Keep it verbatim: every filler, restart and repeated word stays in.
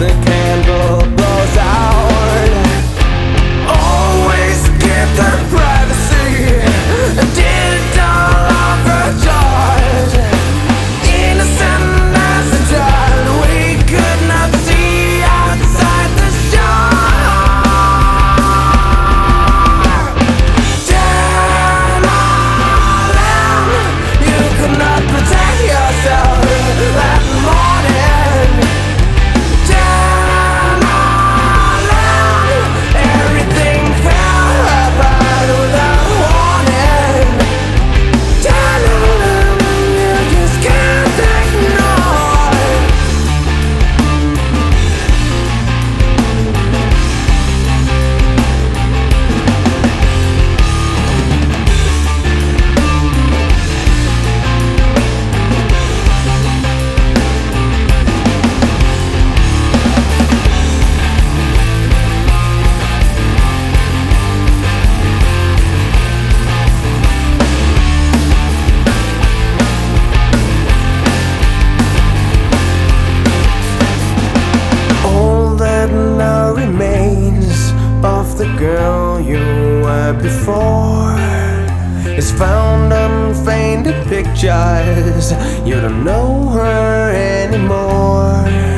the candle blows out. Always keep their privacy, did all of her charge. Innocent as a child, we could not see outside the shore. Turn around, you could not protect yourself that morning. Turn around, everything fell apart without warning. Turn around, you just can't ignore. All that now remains of the girl you were before is found on faded pictures. You don't know her anymore.